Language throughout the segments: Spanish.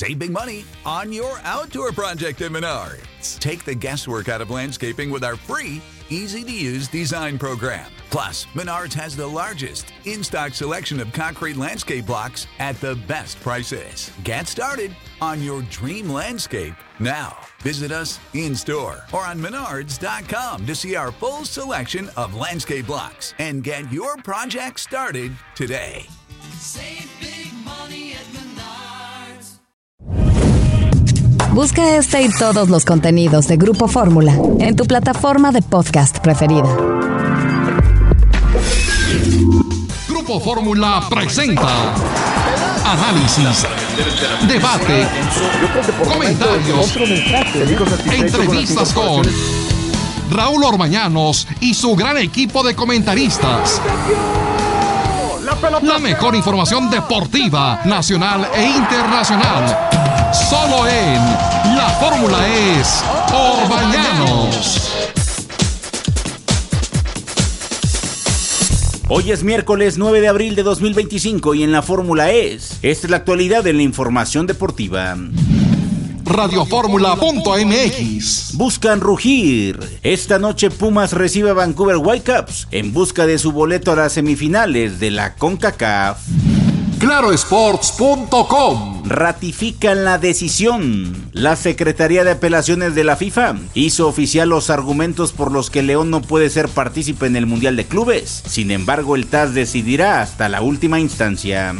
Save big money on your outdoor project at Menards. Take the guesswork out of landscaping with our free, easy-to-use design program. Plus, Menards has the largest in-stock selection of concrete landscape blocks at the best prices. Get started on your dream landscape now. Visit us in-store or on Menards.com to see our full selection of landscape blocks and get your project started today. Save big money at Menards. Busca este y todos los contenidos de Grupo Fórmula en tu plataforma de podcast preferida. Grupo Fórmula presenta análisis, debate, comentarios, entrevistas con Raúl Orbañanos y su gran equipo de comentaristas. La mejor información deportiva, nacional e internacional. Solo en La Fórmula es Orbañanos. Hoy es miércoles 9 de abril de 2025 y en La Fórmula esta es la actualidad de la información deportiva. Radioformula.mx. Buscan rugir. Esta noche Pumas recibe a Vancouver Whitecaps en busca de su boleto a las semifinales de la CONCACAF. Clarosports.com. Ratifican la decisión. La Secretaría de Apelaciones de la FIFA hizo oficial los argumentos por los que León no puede ser partícipe en el Mundial de Clubes. Sin embargo, el TAS decidirá hasta la última instancia.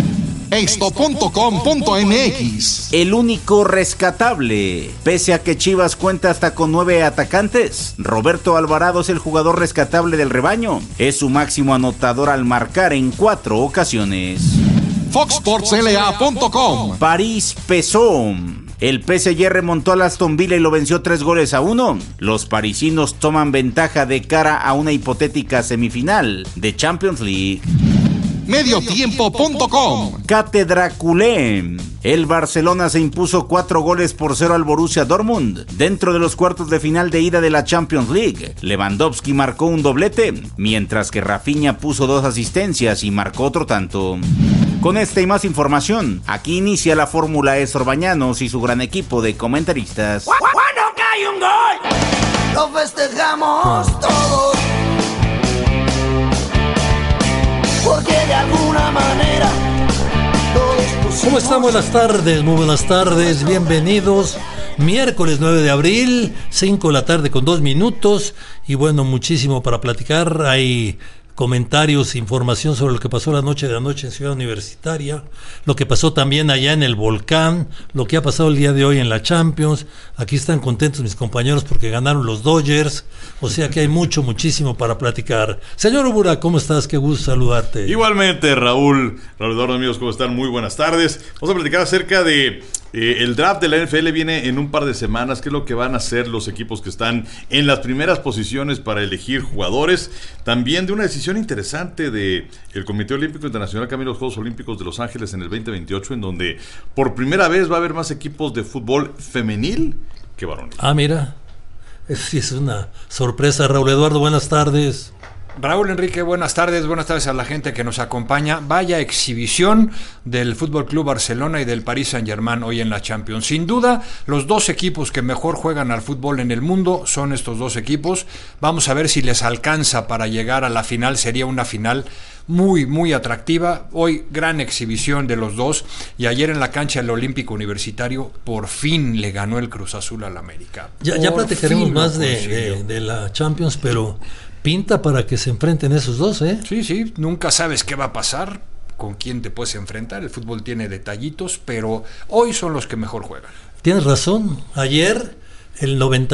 Esto.com.mx. El único rescatable. Pese a que Chivas cuenta hasta con 9 atacantes, Roberto Alvarado es el jugador rescatable del rebaño. Es su máximo anotador al marcar en 4 ocasiones. FoxSportsLA.com. París pesó. El PSG remontó al Aston Villa y lo venció 3-1. Los parisinos toman ventaja de cara a una hipotética semifinal de Champions League. Mediotiempo.com. Cátedra culé. El Barcelona se impuso 4-0 al Borussia Dortmund dentro de los cuartos de final de ida de la Champions League. Lewandowski marcó un doblete, mientras que Rafinha puso 2 asistencias y marcó otro tanto. Con esta y más información, aquí inicia La Fórmula es Orbañanos y su gran equipo de comentaristas. Cuando cae un gol, lo festejamos todos. Porque de alguna manera todos pusimos... ¿Cómo están? Buenas tardes, muy buenas tardes, bienvenidos. Miércoles 9 de abril, 5 de la tarde con 2 minutos. Y bueno, muchísimo para platicar. Hay comentarios, información sobre lo que pasó la noche de anoche en Ciudad Universitaria, lo que pasó también allá en el Volcán, lo que ha pasado el día de hoy en la Champions. Aquí están contentos mis compañeros porque ganaron los Dodgers, o sea que hay muchísimo para platicar. Señor Ubura, ¿cómo estás? Qué gusto saludarte. Igualmente, Raúl Eduardo, amigos, ¿cómo están? Muy buenas tardes. Vamos a platicar acerca de el draft de la NFL. Viene en un par de semanas. ¿Qué es lo que van a hacer los equipos que están en las primeras posiciones para elegir jugadores? También de una decisión interesante del Comité Olímpico Internacional que camino a los Juegos Olímpicos de Los Ángeles en el 2028, en donde por primera vez va a haber más equipos de fútbol femenil que varonil. Ah, mira, eso sí es una sorpresa. Raúl Eduardo, buenas tardes. Raúl Enrique, buenas tardes a la gente que nos acompaña. Vaya exhibición del Fútbol Club Barcelona y del Paris Saint-Germain hoy en la Champions. Sin duda, los dos equipos que mejor juegan al fútbol en el mundo son estos dos equipos. Vamos a ver si les alcanza para llegar a la final. Sería una final muy atractiva. Hoy gran exhibición de los dos, y ayer en la cancha del Olímpico Universitario por fin le ganó el Cruz Azul al América. Ya platicaremos más de la Champions, pero pinta para que se enfrenten esos dos, ¿eh? Sí, nunca sabes qué va a pasar, con quién te puedes enfrentar. El fútbol tiene detallitos, pero hoy son los que mejor juegan. Tienes razón. Ayer el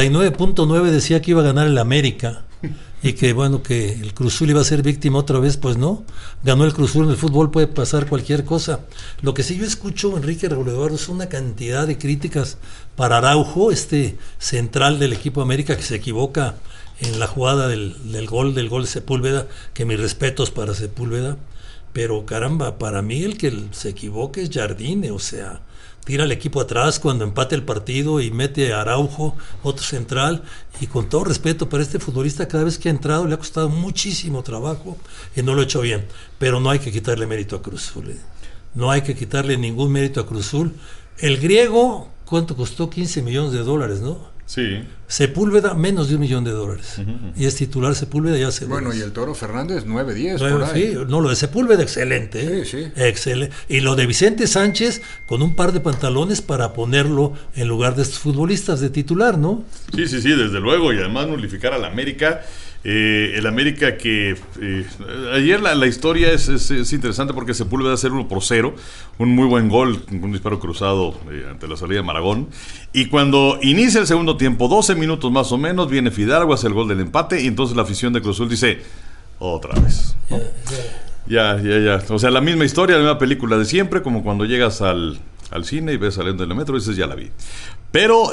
99.9 decía que iba a ganar el América y que bueno, que el Cruz Azul iba a ser víctima otra vez. Pues no, ganó el Cruz Azul. En el fútbol puede pasar cualquier cosa. Lo que sí yo escucho, Enrique, Raúl Eduardo, es una cantidad de críticas para Araujo, este central del equipo América, que se equivoca en la jugada del gol de Sepúlveda, que mis respetos para Sepúlveda, pero caramba, para mí el que se equivoque es Jardine, o sea, tira al equipo atrás cuando empate el partido y mete a Araujo, otro central, y con todo respeto para este futbolista, cada vez que ha entrado le ha costado muchísimo trabajo y no lo ha hecho bien, pero no hay que quitarle mérito a Cruz Azul, no hay que quitarle ningún mérito a Cruz Azul. El griego, ¿cuánto costó? $15 millones, ¿no? Sí. Sepúlveda, menos de $1 millón. Y es titular Sepúlveda ya hace Bueno, goles. y el Toro Fernández, 9-10. Sí, no, lo de Sepúlveda, excelente. Sí. Excelente. Y lo de Vicente Sánchez, con un par de pantalones para ponerlo en lugar de estos futbolistas de titular, ¿no? Sí, desde luego. Y además nulificar al América. El América que ayer la historia es interesante porque Sepúlveda hacer 1-0, un muy buen gol, un disparo cruzado ante la salida de Maragón, y cuando inicia el segundo tiempo, 12 minutos más o menos, viene Fidalgo, hace el gol del empate, y entonces la afición de Cruz Azul dice, otra vez, ¿no? Ya, o sea, la misma historia, la misma película de siempre, como cuando llegas al cine y ves saliendo del metro y dices, ya la vi. Pero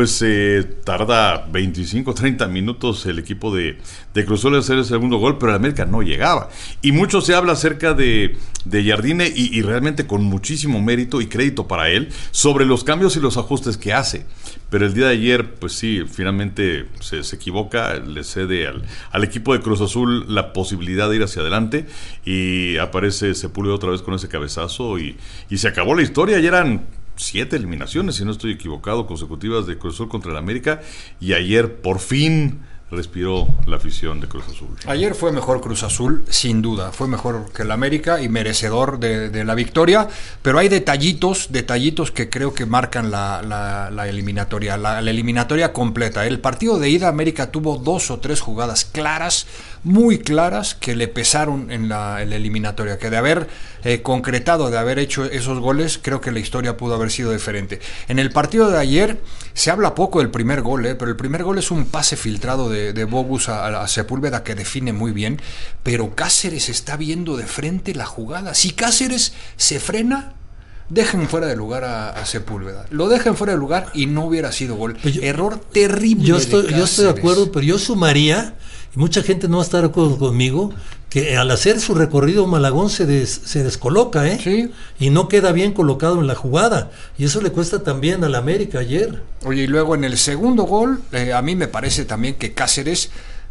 tarda 25, 30 minutos el equipo de Cruz Azul en hacer el segundo gol, pero el América no llegaba. Y mucho se habla acerca de Jardine y realmente con muchísimo mérito y crédito para él sobre los cambios y los ajustes que hace. Pero el día de ayer, pues sí, finalmente se equivoca, le cede al equipo de Cruz Azul la posibilidad de ir hacia adelante y aparece Sepúlveda otra vez con ese cabezazo y se acabó la historia. Ayer eran 7 eliminaciones, si no estoy equivocado, consecutivas de Cruz Azul contra el América, y ayer por fin respiró la afición de Cruz Azul. Ayer fue mejor Cruz Azul, sin duda, fue mejor que el América y merecedor de la victoria, pero hay detallitos que creo que marcan la eliminatoria, la eliminatoria completa. El partido de ida, América tuvo 2 o 3 jugadas claras, muy claras, que le pesaron en la eliminatoria, que de haber concretado, de haber hecho esos goles, creo que la historia pudo haber sido diferente. En el partido de ayer se habla poco del primer gol, pero el primer gol es un pase filtrado de Bogus a Sepúlveda que define muy bien, pero Cáceres está viendo de frente la jugada. Si Cáceres se frena, dejen fuera de lugar a Sepúlveda, lo dejen fuera de lugar y no hubiera sido gol. Error terrible. Yo estoy de acuerdo, pero yo sumaría, y mucha gente no va a estar de acuerdo conmigo, que al hacer su recorrido Malagón se descoloca, Sí. Y no queda bien colocado en la jugada, y eso le cuesta también al América ayer. Oye, y luego en el segundo gol, a mí me parece también que Cáceres,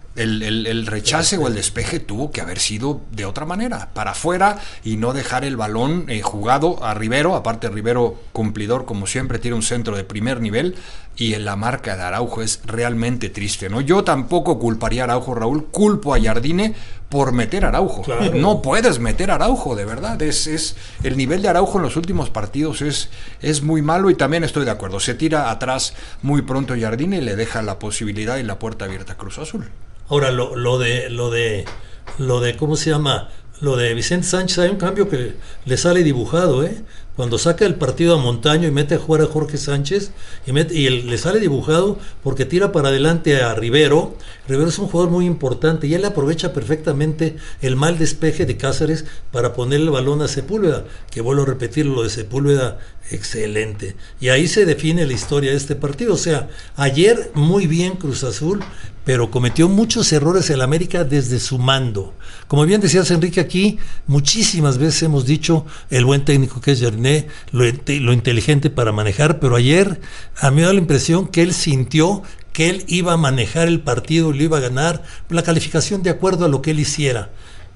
el rechace o el despeje tuvo que haber sido de otra manera, para afuera y no dejar el balón jugado a Rivero. Aparte Rivero cumplidor como siempre, tiene un centro de primer nivel, y en la marca de Araujo es realmente triste, ¿no? Yo tampoco culparía a Araujo, Raúl, culpo a Jardine por meter a Araujo. Claro. No puedes meter a Araujo, de verdad. Es el nivel de Araujo en los últimos partidos es muy malo, y también estoy de acuerdo, se tira atrás muy pronto Jardine y le deja la posibilidad y la puerta abierta a Cruz Azul. Ahora, lo de ¿cómo se llama? Lo de Vicente Sánchez, hay un cambio que le sale dibujado, Cuando saca el partido a Montaño y mete a jugar a Jorge Sánchez, le sale dibujado porque tira para adelante a Rivero. Rivero es un jugador muy importante y él aprovecha perfectamente el mal despeje de Cáceres para ponerle el balón a Sepúlveda, que vuelvo a repetir, lo de Sepúlveda, excelente. Y ahí se define la historia de este partido. O sea, ayer muy bien Cruz Azul, pero cometió muchos errores el América desde su mando. Como bien decías, Enrique, aquí muchísimas veces hemos dicho el buen técnico que es Jardine, lo inteligente para manejar, pero ayer a mí me da la impresión que él sintió que él iba a manejar el partido y lo iba a ganar, la calificación de acuerdo a lo que él hiciera.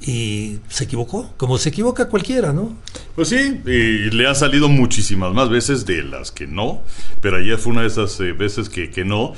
Y se equivocó, como se equivoca cualquiera, ¿no? Pues sí, y le han salido muchísimas más veces de las que no, pero ayer fue una de esas veces que no,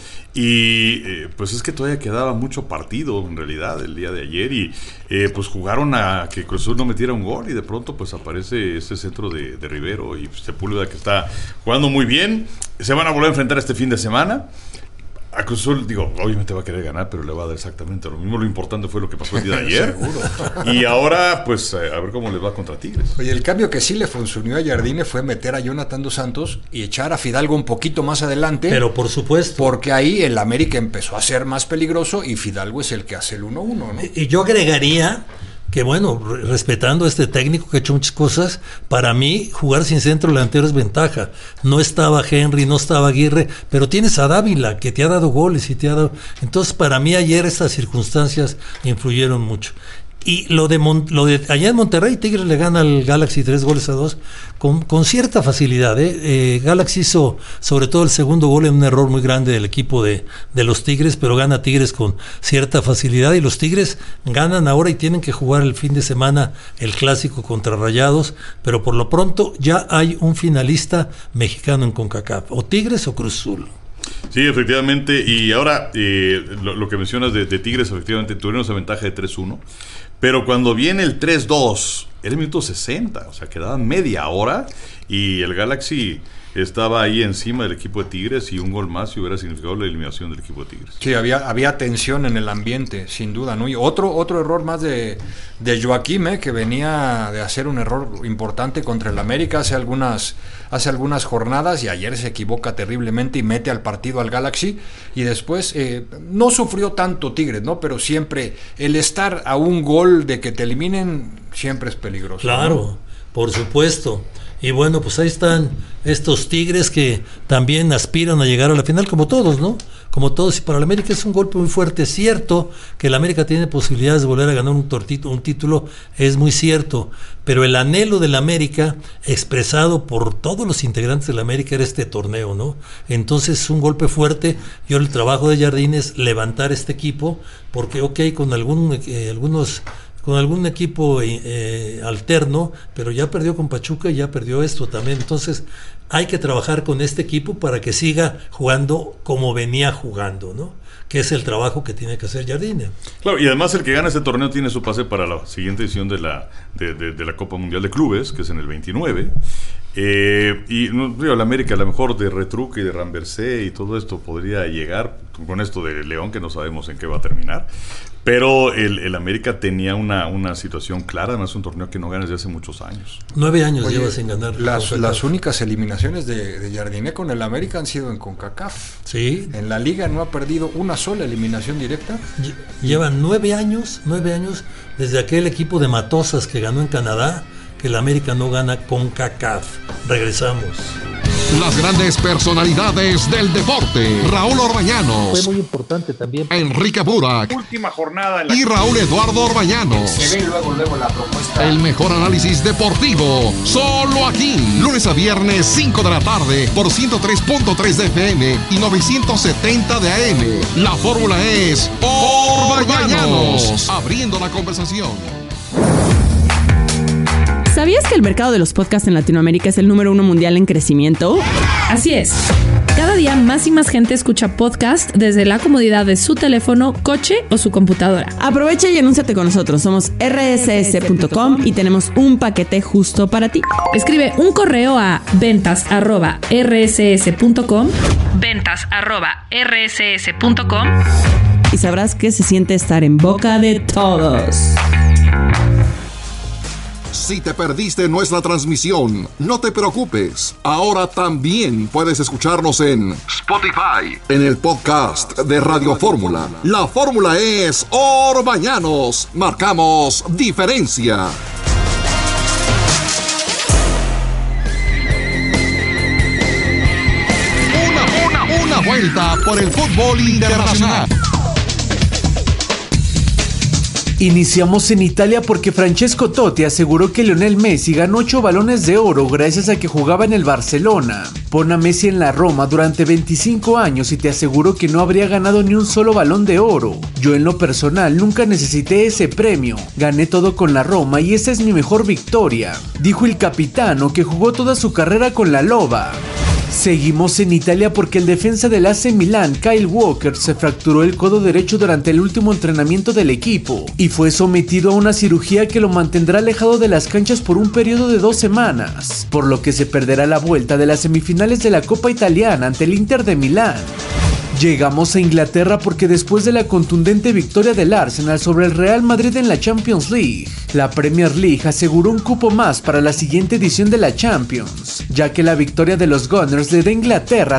y pues es que todavía quedaba mucho partido en realidad el día de ayer, y pues jugaron a que Cruz Azul no metiera un gol, y de pronto pues aparece ese centro de Rivero y Sepúlveda, que está jugando muy bien. Se van a volver a enfrentar este fin de semana. A Cruz Azul, obviamente va a querer ganar, pero le va a dar exactamente lo mismo. Lo importante fue lo que pasó el día de ayer. Y ahora, pues, a ver cómo les va contra Tigres. Oye, el cambio que sí le funcionó a Jardine fue meter a Jonathan Dos Santos y echar a Fidalgo un poquito más adelante. Pero por supuesto. Porque ahí el América empezó a ser más peligroso y Fidalgo es el que hace el 1-1, ¿no? Y yo agregaría que, bueno, respetando a este técnico que ha hecho muchas cosas, para mí jugar sin centro delantero es ventaja. No estaba Henry, no estaba Aguirre, pero tienes a Dávila, que te ha dado goles y te ha dado... Entonces, para mí ayer estas circunstancias influyeron mucho. Y lo de allá en Monterrey, Tigres le gana al Galaxy 3-2 con cierta facilidad. Galaxy hizo sobre todo el segundo gol en un error muy grande del equipo de los Tigres, pero gana Tigres con cierta facilidad, y los Tigres ganan ahora y tienen que jugar el fin de semana el clásico contra Rayados, pero por lo pronto ya hay un finalista mexicano en CONCACAF, o Tigres o Cruz Azul. Sí, efectivamente, y ahora lo que mencionas de Tigres, efectivamente tuvieron esa ventaja de 3-1, pero cuando viene el 3-2, era el minuto 60, o sea, quedaba media hora y el Galaxy estaba ahí encima del equipo de Tigres, y un gol más y hubiera significado la eliminación del equipo de Tigres. Sí, había tensión en el ambiente, sin duda, ¿no? Y otro error más de Joaquim, que venía de hacer un error importante contra el América hace algunas jornadas, y ayer se equivoca terriblemente y mete al partido al Galaxy, y después no sufrió tanto Tigres, ¿no? Pero siempre el estar a un gol de que te eliminen siempre es peligroso. Claro, ¿no? Por supuesto. Y bueno, pues ahí están estos Tigres que también aspiran a llegar a la final, como todos, ¿no? Como todos, y para el América es un golpe muy fuerte. Es cierto que el América tiene posibilidades de volver a ganar un título, es muy cierto, pero el anhelo del América, expresado por todos los integrantes del América, era este torneo, ¿no? Entonces es un golpe fuerte. Yo el trabajo de Jardín es levantar este equipo, porque con algún equipo alterno, pero ya perdió con Pachuca y ya perdió esto también. Entonces hay que trabajar con este equipo para que siga jugando como venía jugando, ¿no? Que es el trabajo que tiene que hacer Jardine. Claro, y además el que gana este torneo tiene su pase para la siguiente edición de la Copa Mundial de Clubes, que es en el 29. Y la América, a lo mejor de retruque y de Ramversé y todo esto podría llegar con esto de León, que no sabemos en qué va a terminar. Pero el América tenía una situación clara, además un torneo que no gana desde hace muchos años. 9 años lleva sin ganar. Las únicas eliminaciones de Jardine con el América han sido en CONCACAF. Sí. En la liga no ha perdido una sola eliminación directa. Llevan 9 años desde aquel equipo de Matosas que ganó en Canadá, que el América no gana CONCACAF. Regresamos. Las grandes personalidades del deporte. Raúl Orbañanos. Fue muy importante también. Enrique Burak. Última jornada. Y Raúl Eduardo Orbañanos. Se ve luego la propuesta. El mejor análisis deportivo. Solo aquí. Lunes a viernes, 5 de la tarde. Por 103.3 de FM y 970 de AM. La fórmula es Orbañanos. Abriendo la conversación. ¿Sabías que el mercado de los podcasts en Latinoamérica es el número 1 mundial en crecimiento? Así es. Cada día más y más gente escucha podcast desde la comodidad de su teléfono, coche o su computadora. Aprovecha y anúnciate con nosotros. Somos rss.com y tenemos un paquete justo para ti. Escribe un correo a ventas@rss.com y sabrás que se siente estar en boca de todos. Si te perdiste nuestra transmisión, no te preocupes. Ahora también puedes escucharnos en Spotify, en el podcast de Radio Fórmula. La fórmula es Orbañanos. Marcamos diferencia. Una vuelta por el fútbol internacional. Iniciamos en Italia porque Francesco Totti aseguró que Lionel Messi ganó 8 balones de oro gracias a que jugaba en el Barcelona. Pon a Messi en la Roma durante 25 años y te aseguro que no habría ganado ni un solo balón de oro. Yo en lo personal nunca necesité ese premio, gané todo con la Roma y esa es mi mejor victoria, dijo el capitano que jugó toda su carrera con la Loba. Seguimos en Italia porque el defensa del AC Milan, Kyle Walker, se fracturó el codo derecho durante el último entrenamiento del equipo y fue sometido a una cirugía que lo mantendrá alejado de las canchas por un periodo de 2 semanas, por lo que se perderá la vuelta de las semifinales de la Copa Italiana ante el Inter de Milán. Llegamos a Inglaterra porque después de la contundente victoria del Arsenal sobre el Real Madrid en la Champions League, la Premier League aseguró un cupo más para la siguiente edición de la Champions, ya que la victoria de los Gunners le da a Inglaterra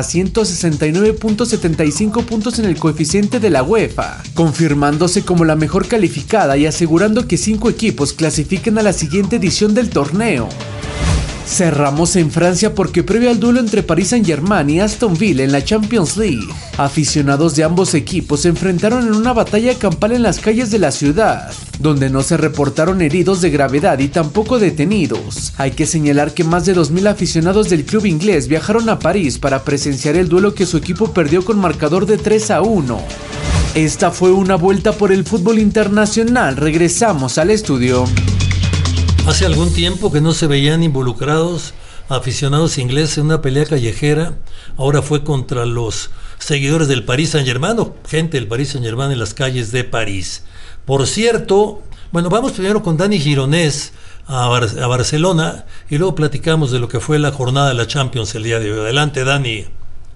169.75 puntos en el coeficiente de la UEFA, confirmándose como la mejor calificada y asegurando que 5 equipos clasifiquen a la siguiente edición del torneo. Cerramos en Francia porque previo al duelo entre Paris Saint-Germain y Aston Villa en la Champions League, aficionados de ambos equipos se enfrentaron en una batalla campal en las calles de la ciudad, donde no se reportaron heridos de gravedad y tampoco detenidos. Hay que señalar que más de 2.000 aficionados del club inglés viajaron a París para presenciar el duelo que su equipo perdió con marcador de 3-1. Esta fue una vuelta por el fútbol internacional. Regresamos al estudio. Hace algún tiempo que no se veían involucrados aficionados ingleses en una pelea callejera. Ahora fue contra los seguidores del Paris Saint-Germain o gente del Paris Saint-Germain en las calles de París. Por cierto, bueno, vamos primero con Dani Gironés a Barcelona y luego platicamos de lo que fue la jornada de la Champions el día de hoy. Adelante, Dani.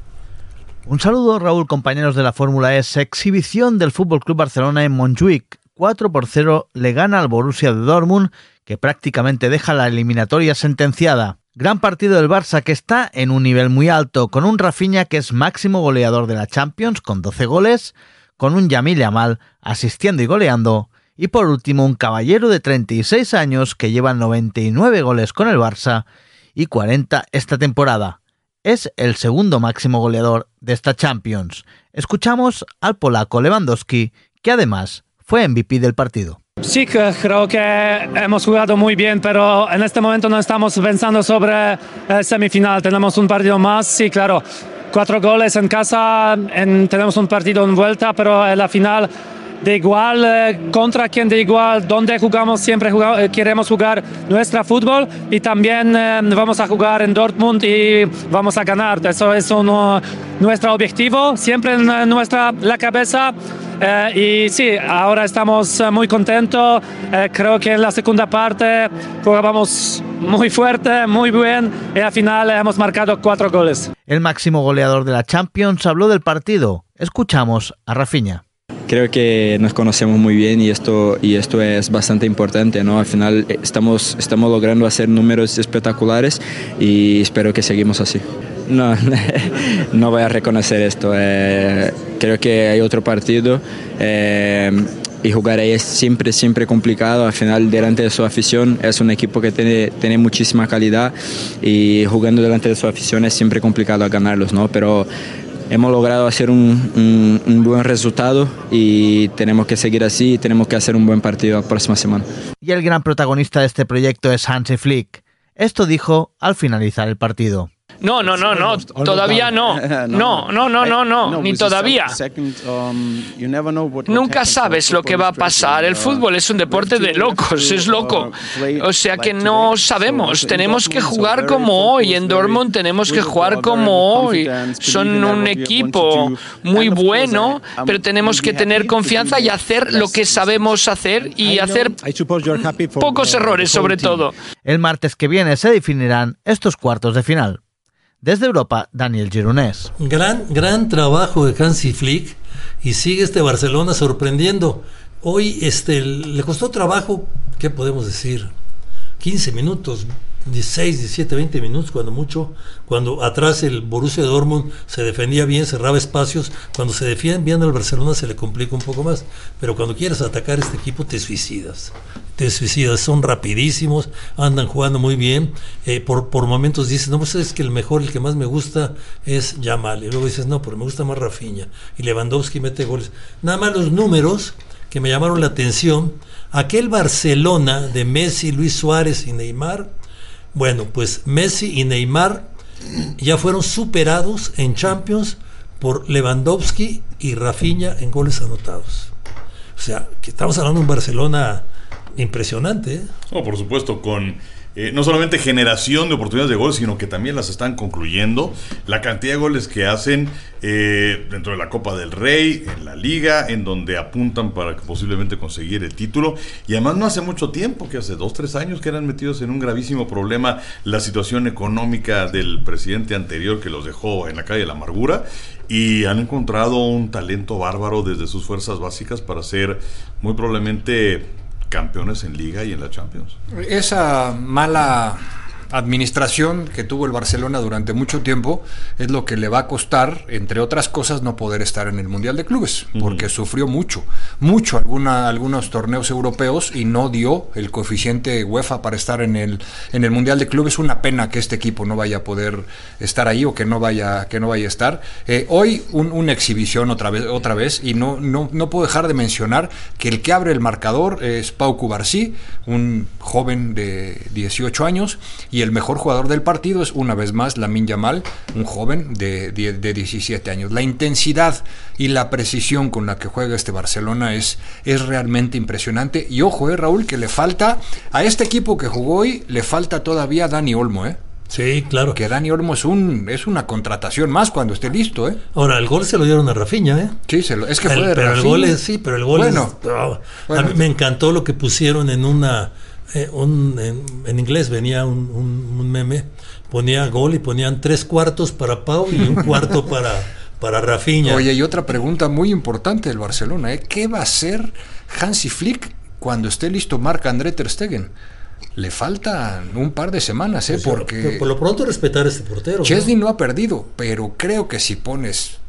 Un saludo, Raúl, compañeros de la Fórmula E. Exhibición del FC Barcelona en Montjuic. 4-0 le gana al Borussia de Dortmund, que prácticamente deja la eliminatoria sentenciada. Gran partido del Barça, que está en un nivel muy alto, con un Rafinha que es máximo goleador de la Champions con 12 goles, con un Yamil Yamal asistiendo y goleando, y por último un caballero de 36 años que lleva 99 goles con el Barça y 40 esta temporada. Es el segundo máximo goleador de esta Champions. Escuchamos al polaco Lewandowski, que además fue MVP del partido. Sí, creo que hemos jugado muy bien, pero en este momento no estamos pensando sobre el semifinal. Tenemos un partido más, sí, claro. 4 goles en casa, tenemos un partido en vuelta, pero en la final de igual, contra quien de igual, donde jugamos, siempre queremos jugar nuestro fútbol y también vamos a jugar en Dortmund y vamos a ganar. Eso es nuestro objetivo, siempre en la cabeza. Y sí, ahora estamos muy contentos. Creo que en la segunda parte jugábamos muy fuerte, muy bien y al final hemos marcado 4 goles. El máximo goleador de la Champions habló del partido. Escuchamos a Rafinha. Creo que nos conocemos muy bien y esto es bastante importante, ¿no? Al final estamos logrando hacer números espectaculares y espero que seguimos así. No voy a reconocer esto. Creo que hay otro partido y jugar ahí es siempre complicado. Al final, delante de su afición, es un equipo que tiene muchísima calidad y jugando delante de su afición es siempre complicado ganarlos, ¿no? Pero hemos logrado hacer un buen resultado y tenemos que seguir así y tenemos que hacer un buen partido la próxima semana. Y el gran protagonista de este proyecto es Hansi Flick. Esto dijo al finalizar el partido. No, todavía no, ni todavía. Nunca sabes lo que va a pasar. El fútbol es un deporte de locos, es loco. O sea que no sabemos. Tenemos que jugar como hoy. En Dortmund tenemos que jugar como hoy. Son un equipo muy bueno, pero tenemos que tener confianza y hacer lo que sabemos hacer y hacer pocos errores sobre todo. El martes que viene se definirán estos cuartos de final. Desde Europa, Daniel Gironés. Gran trabajo de Hansi Flick y sigue este Barcelona sorprendiendo. Hoy le costó trabajo, ¿qué podemos decir? 15 minutos, 16, 17, 20 minutos cuando mucho, cuando atrás el Borussia Dortmund se defendía bien, cerraba espacios. Cuando se defiende bien el Barcelona se le complica un poco más, pero cuando quieres atacar este equipo te suicidas, son rapidísimos, andan jugando muy bien. Por momentos dices, no, pues es que el que más me gusta es Yamal, y luego dices, no, pero me gusta más Rafinha, y Lewandowski mete goles. Nada más los números que me llamaron la atención. Aquel Barcelona de Messi, Luis Suárez y Neymar, bueno, pues Messi y Neymar ya fueron superados en Champions por Lewandowski y Rafinha en goles anotados. O sea, que estamos hablando de un Barcelona impresionante, ¿eh? Oh, por supuesto, con no solamente generación de oportunidades de gol, sino que también las están concluyendo. La cantidad de goles que hacen dentro de la Copa del Rey, en la Liga, en donde apuntan para posiblemente conseguir el título. Y además no hace mucho tiempo, que hace 2-3 años que eran metidos en un gravísimo problema, la situación económica del presidente anterior que los dejó en la calle de la amargura. Y han encontrado un talento bárbaro desde sus fuerzas básicas para ser muy probablemente campeones en Liga y en la Champions. Esa mala administración que tuvo el Barcelona durante mucho tiempo es lo que le va a costar, entre otras cosas, no poder estar en el Mundial de Clubes, porque sufrió mucho algunos torneos europeos y no dio el coeficiente UEFA para estar en el Mundial de Clubes. Una pena que este equipo no vaya a poder estar ahí o que no vaya a estar. Hoy una exhibición otra vez y no puedo dejar de mencionar que el que abre el marcador es Pau Cubarsí, un joven de 18 años, y el mejor jugador del partido es una vez más Lamine Yamal, un joven de 17 años. La intensidad y la precisión con la que juega este Barcelona es realmente impresionante. Y ojo, Raúl, que le falta a este equipo que jugó hoy, le falta todavía Dani Olmo, Sí, claro. Que Dani Olmo es una contratación más cuando esté listo, Ahora, el gol se lo dieron a Rafinha, Sí, es que fue de pero Rafinha. el gol bueno. A mí me encantó lo que pusieron en en inglés venía un meme, ponía gol y ponían 3/4 para Pau y 1/4 para Rafinha. Oye, y otra pregunta muy importante del Barcelona, ¿qué va a hacer Hansi Flick cuando esté listo Marc-André ter Stegen? Le faltan un par de semanas, pues porque por lo pronto respetar a este portero. Chesney no ha perdido, pero creo que si pones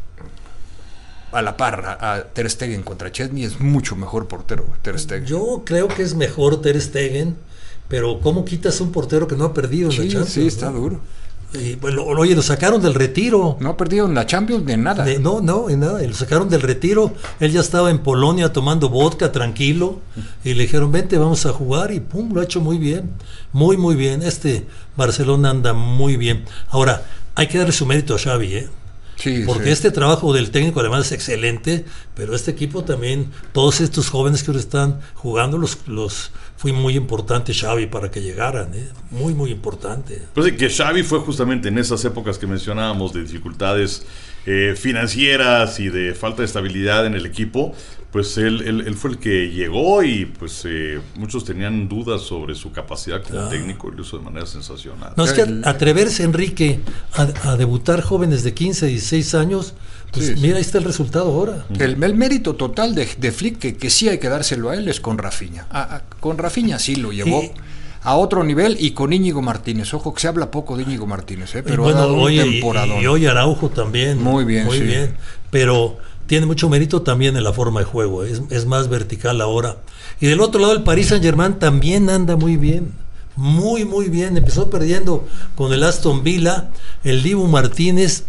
a la par a Ter Stegen contra Chesney, es mucho mejor portero Ter Stegen. Yo creo que es mejor Ter Stegen, pero ¿cómo quitas un portero que no ha perdido en la Champions? Sí, está duro. Y, bueno, oye, lo sacaron del retiro. No ha perdido en la Champions ni en nada. No, en nada. Lo sacaron del retiro. Él ya estaba en Polonia tomando vodka, tranquilo. Y le dijeron, vente, vamos a jugar. Y pum, lo ha hecho muy bien. Muy, muy bien. Este Barcelona anda muy bien. Ahora, hay que darle su mérito a Xavi, Sí, porque este trabajo del técnico alemán es excelente, pero este equipo también, todos estos jóvenes que ahora están jugando, fue muy importante Xavi para que llegaran, muy, muy importante. Pues que Xavi fue justamente en esas épocas que mencionábamos de dificultades financieras y de falta de estabilidad en el equipo, pues él fue el que llegó y pues muchos tenían dudas sobre su capacidad como técnico y lo hizo de manera sensacional. No, es que atreverse, Enrique, a debutar jóvenes de 15, 16 años, pues mira, ahí está el resultado ahora. El mérito total de Flick, que sí hay que dárselo a él, es con Rafinha. Con Rafinha sí lo llevó a otro nivel, y con Íñigo Martínez. Ojo que se habla poco de Íñigo Martínez, pero bueno, ha dado un temporadón. Y hoy Araujo también. Muy bien. Pero tiene mucho mérito también en la forma de juego, es más vertical ahora. Y del otro lado el Paris Saint-Germain también anda muy bien. Muy, muy bien. Empezó perdiendo con el Aston Villa. El Dibu Martínez,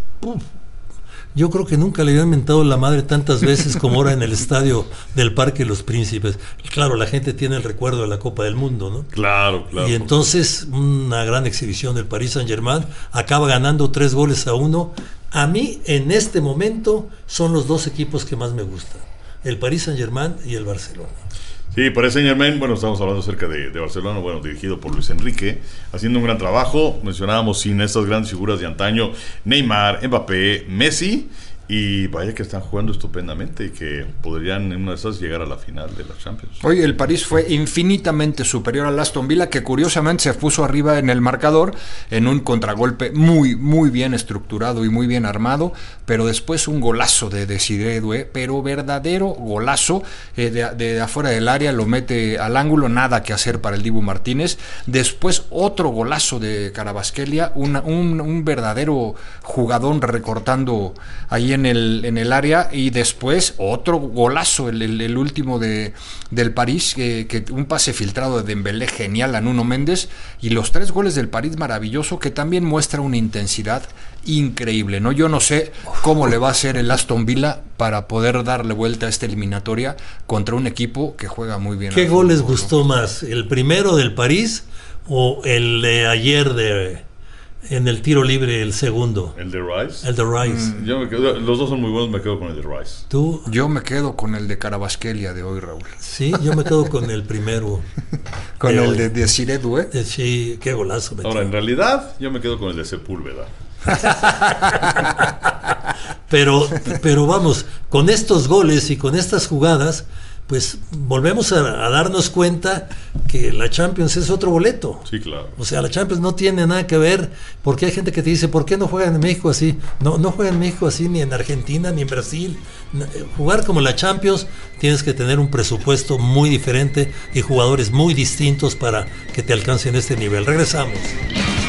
yo creo que nunca le habían mentado la madre tantas veces como ahora en el estadio del Parque de los Príncipes. Y claro, la gente tiene el recuerdo de la Copa del Mundo, ¿no? Claro. Y entonces una gran exhibición del Paris Saint-Germain, acaba ganando 3-1. A mí en este momento son los dos equipos que más me gustan, el Paris Saint-Germain y el Barcelona. Sí, Paris Saint-Germain, bueno, estamos hablando acerca de Barcelona, bueno, dirigido por Luis Enrique, haciendo un gran trabajo. Mencionábamos sin estas grandes figuras de antaño, Neymar, Mbappé, Messi, y vaya que están jugando estupendamente y que podrían en una de esas llegar a la final de la Champions. Hoy el París fue infinitamente superior al Aston Villa, que curiosamente se puso arriba en el marcador en un contragolpe muy, muy bien estructurado y muy bien armado, pero después un golazo de Desiré Doué, pero verdadero golazo, de afuera del área, lo mete al ángulo, nada que hacer para el Dibu Martínez. Después otro golazo de Kvaratskhelia, un verdadero jugadón recortando ahí en el área, y después otro golazo, el último del París, que un pase filtrado de Dembélé genial a Nuno Méndez, y los 3 goles del París maravilloso, que también muestra una intensidad increíble, ¿no? Yo no sé cómo le va a hacer el Aston Villa para poder darle vuelta a esta eliminatoria contra un equipo que juega muy bien. ¿Qué gol les gustó más? ¿El primero del París o el de ayer en el tiro libre, el segundo? ¿El de Rice? El de Rice. Los dos son muy buenos, me quedo con el de Rice. ¿Tú? Yo me quedo con el de Kvaratskhelia de hoy, Raúl. Sí, yo me quedo con el primero. ¿Con el de Desiré Doué? Sí, qué golazo. Ahora, en realidad, yo me quedo con el de Sepúlveda. pero vamos, con estos goles y con estas jugadas, pues volvemos a darnos cuenta que la Champions es otro boleto. Sí, claro. O sea, la Champions no tiene nada que ver, porque hay gente que te dice, ¿por qué no juegan en México así? No juegan en México así, ni en Argentina, ni en Brasil. Jugar como la Champions, tienes que tener un presupuesto muy diferente y jugadores muy distintos para que te alcancen este nivel. Regresamos.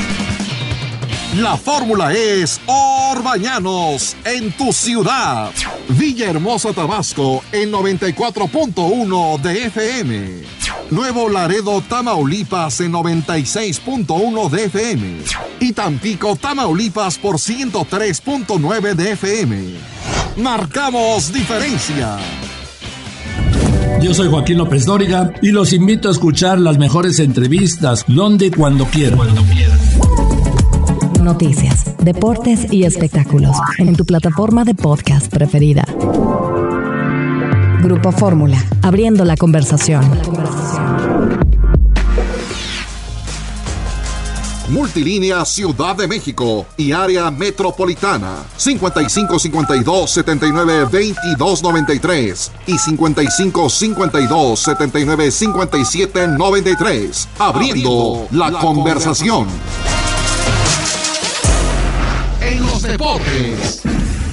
La fórmula es Orbañanos en tu ciudad. Villahermosa, Tabasco en 94.1 de FM. Nuevo Laredo, Tamaulipas en 96.1 de FM. Y Tampico, Tamaulipas por 103.9 de FM. Marcamos diferencia. Yo soy Joaquín López Dóriga y los invito a escuchar las mejores entrevistas donde y cuando quieran. Noticias, deportes y espectáculos en tu plataforma de podcast preferida. Grupo Fórmula, abriendo la conversación. Multilínea Ciudad de México y área metropolitana 5552-792293 y 5552-795793. Abriendo la conversación. En los deportes.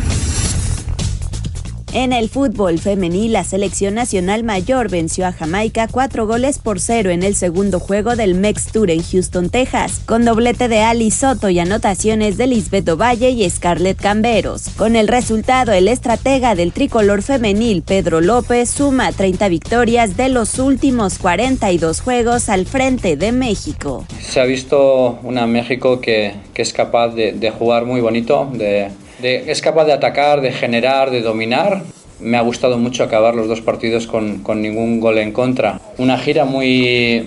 En el fútbol femenil, la selección nacional mayor venció a Jamaica 4-0 en el segundo juego del MEX Tour en Houston, Texas, con doblete de Ali Soto y anotaciones de Lisbeth Ovalle y Scarlett Camberos. Con el resultado, el estratega del tricolor femenil, Pedro López, suma 30 victorias de los últimos 42 juegos al frente de México. Se ha visto una México que es capaz de jugar muy bonito, es capaz de atacar, de generar, de dominar. Me ha gustado mucho acabar los dos partidos con ningún gol en contra. Una gira muy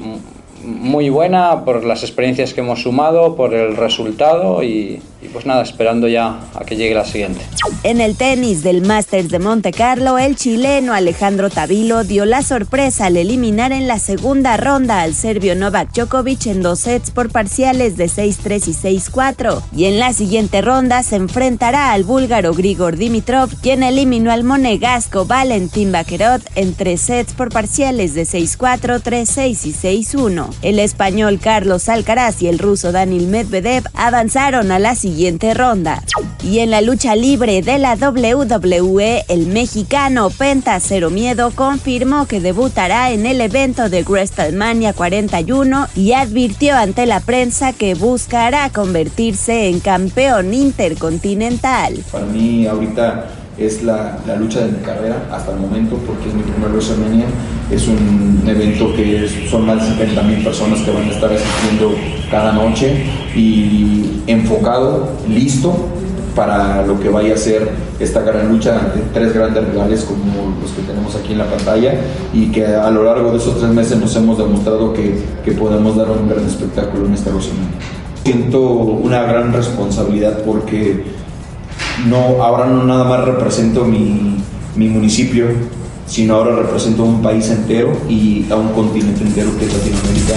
buena por las experiencias que hemos sumado, por el resultado y pues nada, esperando ya a que llegue la siguiente. En el tenis del Masters de Monte Carlo, el chileno Alejandro Tavilo dio la sorpresa al eliminar en la segunda ronda al serbio Novak Djokovic en 2 sets por parciales de 6-3 y 6-4. Y en la siguiente ronda se enfrentará al búlgaro Grigor Dimitrov, quien eliminó al monegasco Valentín Baquerot en 3 sets por parciales de 6-4, 3-6 y 6-1. El español Carlos Alcaraz y el ruso Daniil Medvedev avanzaron a la siguiente ronda. Y en la lucha libre de la WWE, el mexicano Penta Cero Miedo confirmó que debutará en el evento de WrestleMania 41 y advirtió ante la prensa que buscará convertirse en campeón intercontinental. Para mí ahorita es la lucha de mi carrera hasta el momento, porque es mi primer WrestleMania. Es un evento que son más de 70,000 personas que van a estar asistiendo cada noche y enfocado, listo para lo que vaya a ser esta gran lucha ante 3 grandes rivales como los que tenemos aquí en la pantalla, y que a lo largo de esos 3 meses nos hemos demostrado que podemos dar un gran espectáculo en esta WrestleMania. Siento una gran responsabilidad porque ahora no nada más represento mi municipio, sino ahora represento a un país entero y a un continente entero que es Latinoamérica.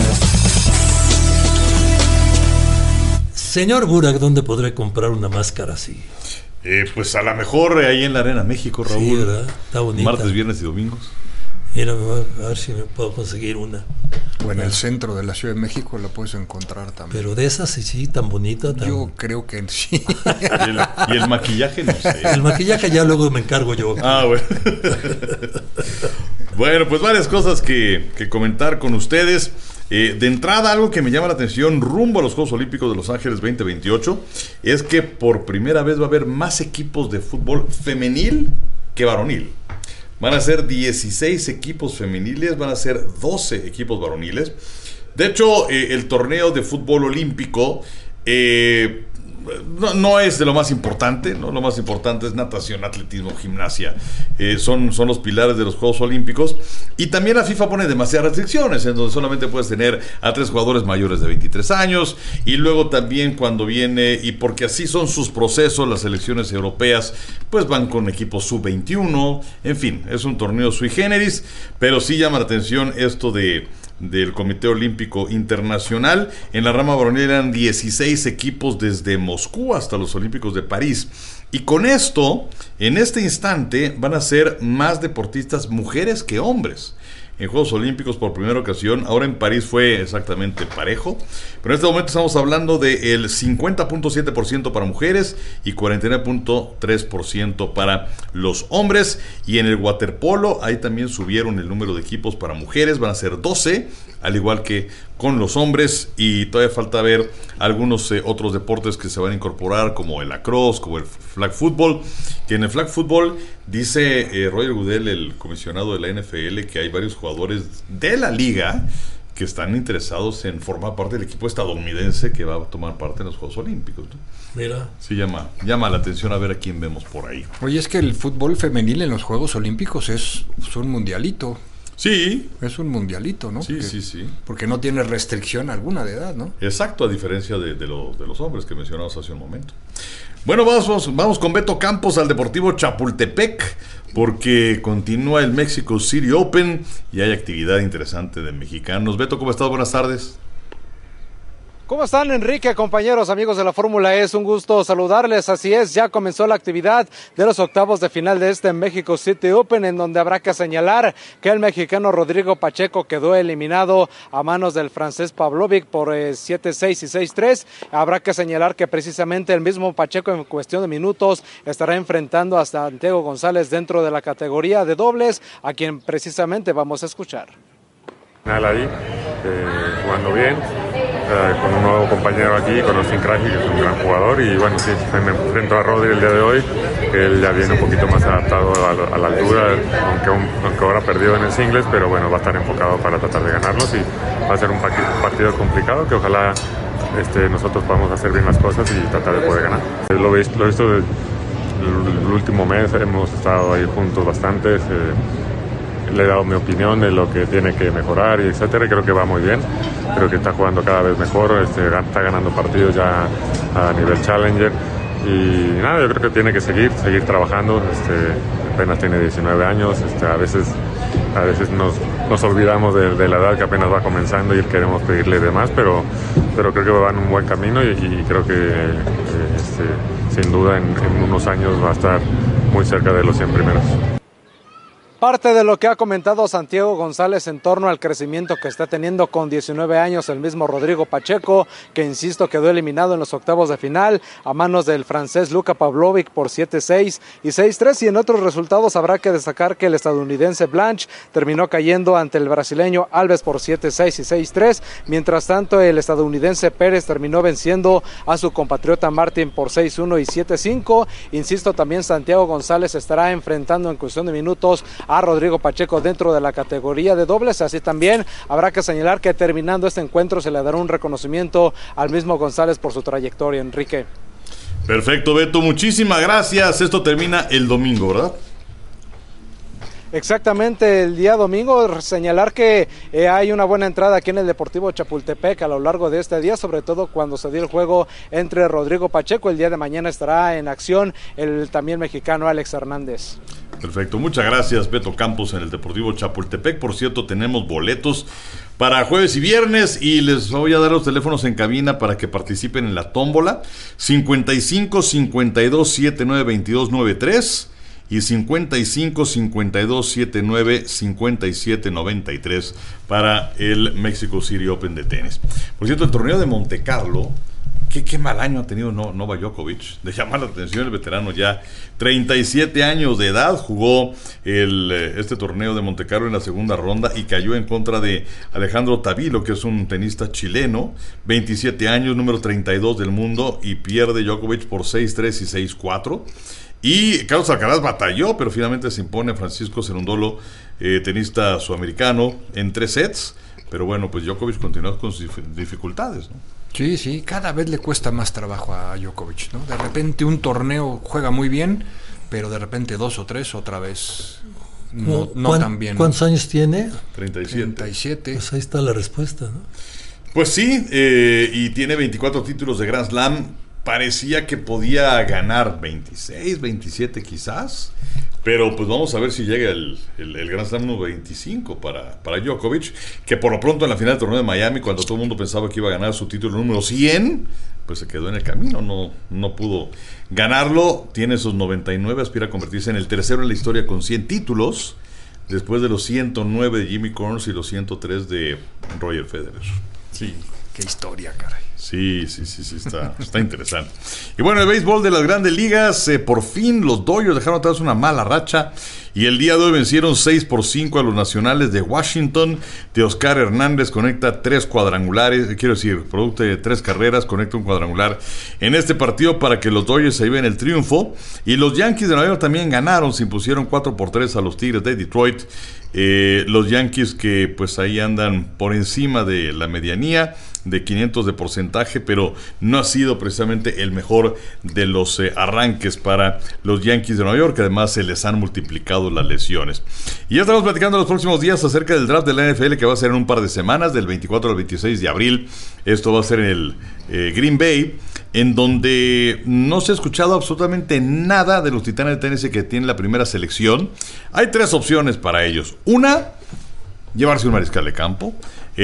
Señor Burak, ¿dónde podré comprar una máscara así? Pues a lo mejor ahí en la Arena México, Raúl. Sí, ¿verdad? Está bonita. Martes, viernes y domingos. Mira, a ver si me puedo conseguir una. O en el centro de la Ciudad de México la puedes encontrar también. Pero de esas sí, tan bonita. Yo creo que sí. ¿Y el maquillaje? No sé. El maquillaje ya luego me encargo yo. Ah, bueno. Bueno, pues varias cosas que comentar con ustedes. De entrada, algo que me llama la atención rumbo a los Juegos Olímpicos de Los Ángeles 2028 es que por primera vez va a haber más equipos de fútbol femenil que varonil. Van a ser 16 equipos femeniles, van a ser 12 equipos varoniles. De hecho, el torneo de fútbol olímpico no es de lo más importante, ¿no? Lo más importante es natación, atletismo, gimnasia. Son los pilares de los Juegos Olímpicos. Y también la FIFA pone demasiadas restricciones, en donde solamente puedes tener a 3 jugadores mayores de 23 años. Y luego también cuando viene, y porque así son sus procesos, las selecciones europeas pues van con equipos sub-21. En fin, es un torneo sui generis, pero sí llama la atención esto del Comité Olímpico Internacional. En la rama varonil eran 16 equipos desde Moscú hasta los Olímpicos de París. Y con esto, en este instante, van a ser más deportistas mujeres que hombres en Juegos Olímpicos por primera ocasión. Ahora en París fue exactamente parejo, pero en este momento estamos hablando del 50.7% para mujeres y 49.3% para los hombres. Y en el waterpolo, ahí también subieron el número de equipos para mujeres, van a ser 12, al igual que con los hombres, y todavía falta ver algunos otros deportes que se van a incorporar, como el lacrosse, como el flag football, que en el flag football dice Roger Goodell, el comisionado de la NFL, que hay varios jugadores de la liga que están interesados en formar parte del equipo estadounidense que va a tomar parte en los Juegos Olímpicos, ¿no? Mira. Sí, llama la atención a ver a quién vemos por ahí. Oye, es que el fútbol femenil en los Juegos Olímpicos es un mundialito. Sí. Es un mundialito, ¿no? Sí, sí. Porque no tiene restricción alguna de edad, ¿no? Exacto, a diferencia de los hombres que mencionamos hace un momento. Bueno, vamos con Beto Campos al Deportivo Chapultepec, porque continúa el Mexico City Open y hay actividad interesante de mexicanos. Beto, ¿cómo estás? Buenas tardes. ¿Cómo están, Enrique, compañeros, amigos de la Fórmula E? Es un gusto saludarles. Así es, ya comenzó la actividad de los octavos de final de este Mexico City Open, en donde habrá que señalar que el mexicano Rodrigo Pacheco quedó eliminado a manos del francés Pavlovic por 7-6 y 6-3. Habrá que señalar que precisamente el mismo Pacheco, en cuestión de minutos, estará enfrentando a Santiago González dentro de la categoría de dobles, a quien precisamente vamos a escuchar. Ahí, jugando bien, con un nuevo compañero aquí, con Austin Krajci, que es un gran jugador, y bueno, sí, me enfrento a Rodri el día de hoy, que él ya viene un poquito más adaptado a la altura, aunque ahora perdió en el singles, pero bueno, va a estar enfocado para tratar de ganarnos, y va a ser un partido complicado, que ojalá nosotros podamos hacer bien las cosas y tratar de poder ganar. Lo he visto el último mes, hemos estado ahí juntos bastante. Le he dado mi opinión de lo que tiene que mejorar y etcétera, y creo que va muy bien. Creo que está jugando cada vez mejor, está ganando partidos ya a nivel Challenger, y nada, yo creo que tiene que seguir trabajando. Apenas tiene 19 años, a veces nos olvidamos de la edad que apenas va comenzando y queremos pedirle de más, pero creo que va en un buen camino, y creo que sin duda en unos años va a estar muy cerca de los 100 primeros. Parte de lo que ha comentado Santiago González en torno al crecimiento que está teniendo con 19 años el mismo Rodrigo Pacheco, que insisto quedó eliminado en los octavos de final a manos del francés Luka Pavlovic por 7-6 y 6-3, y en otros resultados habrá que destacar que el estadounidense Blanche terminó cayendo ante el brasileño Alves por 7-6 y 6-3, mientras tanto el estadounidense Pérez terminó venciendo a su compatriota Martin por 6-1 y 7-5. Insisto, también Santiago González estará enfrentando en cuestión de minutos a Rodrigo Pacheco dentro de la categoría de dobles. Así también habrá que señalar que terminando este encuentro se le dará un reconocimiento al mismo González por su trayectoria. Enrique. Perfecto, Beto, muchísimas gracias. Esto termina el domingo, ¿verdad? Exactamente, el día domingo. Señalar que hay una buena entrada aquí en el Deportivo Chapultepec a lo largo de este día, sobre todo cuando se dio el juego entre Rodrigo Pacheco. El día de mañana estará en acción el también mexicano Alex Hernández. Perfecto, muchas gracias, Beto Campos, en el Deportivo Chapultepec. Por cierto, tenemos boletos para jueves y viernes, y les voy a dar los teléfonos en cabina para que participen en la tómbola: 55 52 79 22 93 y 55 52 79 57 93 para el Mexico City Open de tenis. Por cierto, el torneo de Monte Carlo, qué mal año ha tenido Novak Djokovic, de llamar la atención. El veterano, ya 37 años de edad, jugó este torneo de Monte Carlo en la segunda ronda y cayó en contra de Alejandro Tavilo, que es un tenista chileno, 27 años, número 32 del mundo, y pierde Djokovic por 6-3 y 6-4. Y Carlos Alcaraz batalló, pero finalmente se impone Francisco Cerundolo, tenista sudamericano, en 3 sets. Pero bueno, pues Djokovic continúa con sus dificultades, ¿no? Sí, cada vez le cuesta más trabajo a Djokovic, ¿no? De repente un torneo juega muy bien, pero de repente 2 o 3 otra vez no tan bien, ¿no? ¿Cuántos años tiene? 37. Pues ahí está la respuesta, ¿no? Pues sí, y tiene 24 títulos de Grand Slam. Parecía que podía ganar 26, 27 quizás, pero pues vamos a ver si llega el Grand Slam número 25 para Djokovic, que por lo pronto en la final del torneo de Miami, cuando todo el mundo pensaba que iba a ganar su título número 100, pues se quedó en el camino, no pudo ganarlo. Tiene esos 99, aspira a convertirse en el tercero en la historia con 100 títulos, después de los 109 de Jimmy Connors y los 103 de Roger Federer. Sí, qué historia, caray. Sí, está interesante. Y bueno, el béisbol de las grandes ligas, por fin los Dodgers dejaron atrás una mala racha y el día de hoy vencieron 6-5 a los Nacionales de Washington. Teoscar Hernández conecta 3 cuadrangulares, producto de 3 carreras, conecta un cuadrangular en este partido para que los Dodgers se lleven el triunfo. Y los Yankees de Nueva York también ganaron, se impusieron 4-3 a los Tigres de Detroit. Los Yankees que pues ahí andan por encima de la medianía de 500 de porcentaje, pero no ha sido precisamente el mejor de los arranques para los Yankees de Nueva York, que además se les han multiplicado las lesiones. Y ya estamos platicando los próximos días acerca del draft de la NFL, que va a ser en un par de semanas, del 24 al 26 de abril. Esto va a ser en el Green Bay, en donde no se ha escuchado absolutamente nada de los Titanes de Tennessee que tienen la primera selección. Hay 3 opciones para ellos. Una, llevarse un mariscal de campo.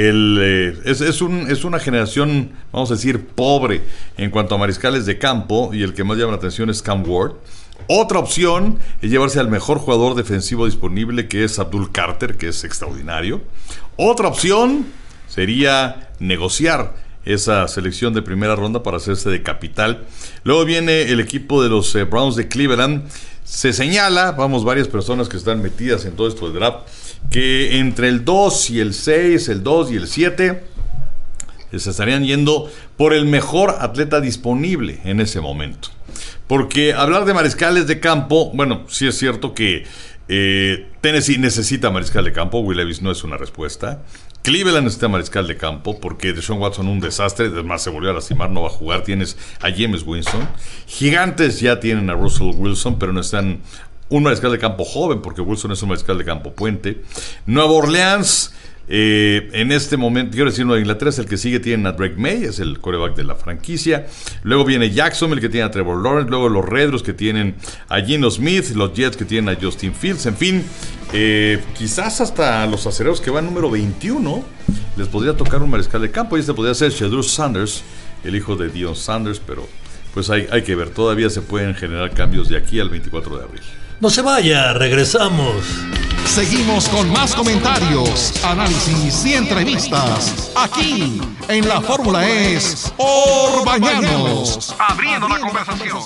Es una generación, vamos a decir, pobre en cuanto a mariscales de campo, y el que más llama la atención es Cam Ward. Otra opción es llevarse al mejor jugador defensivo disponible, que es Abdul Carter, que es extraordinario. Otra opción sería negociar esa selección de primera ronda para hacerse de capital. Luego viene el equipo de los Browns de Cleveland. Se señala, varias personas que están metidas en todo esto del draft, que entre el 2 y el 6, el 2 y el 7 se estarían yendo por el mejor atleta disponible en ese momento. Porque hablar de mariscales de campo, bueno, sí es cierto que Tennessee necesita mariscal de campo. Will Levis no es una respuesta. Cleveland necesita mariscal de campo porque Deshaun Watson un desastre, además se volvió a lastimar, no va a jugar. Tienes a James Winston. Gigantes ya tienen a Russell Wilson, pero necesitan un mariscal de campo joven, porque Wilson es un mariscal de campo puente. Nueva Orleans, en este momento, quiero decir, Nueva Inglaterra es el que sigue, tienen a Drake May, es el quarterback de la franquicia. Luego viene Jacksonville, que tiene a Trevor Lawrence. Luego los Redros, que tienen a Geno Smith. Los Jets, que tienen a Justin Fields. En fin, quizás hasta los Acereros, que van número 21, les podría tocar un mariscal de campo. Y este podría ser Shedeur Sanders, el hijo de Deion Sanders, pero pues hay que ver. Todavía se pueden generar cambios de aquí al 24 de abril. No se vaya, regresamos. Seguimos con más comentarios, análisis y entrevistas aquí en La Fórmula Es Orbañanos, abriendo la conversación.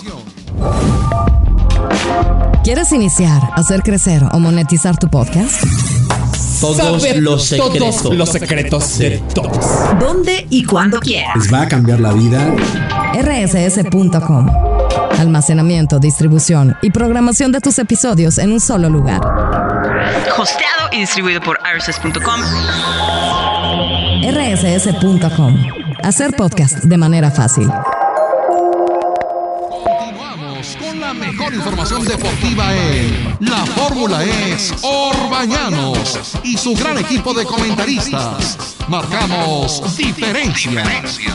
¿Quieres iniciar, hacer crecer o monetizar tu podcast? Todos los secretos de todos. ¿Dónde y cuándo quieras? Les va a cambiar la vida. rss.com. Almacenamiento, distribución y programación de tus episodios en un solo lugar. Hosteado y distribuido por rss.com. rss.com. Hacer podcast de manera fácil. Continuamos con la mejor información deportiva en La Fórmula Es Orbañanos y su gran equipo de comentaristas. Marcamos diferencia.